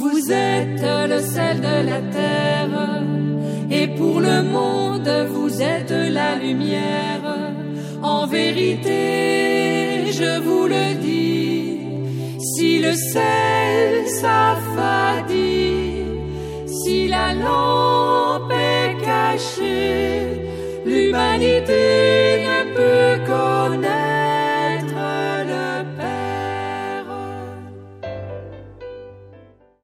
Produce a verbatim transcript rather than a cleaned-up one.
Vous êtes le sel de la terre, et pour le monde vous êtes la lumière. En vérité, je vous le dis, si le sel s'affadit, si la lampe est cachée, l'humanité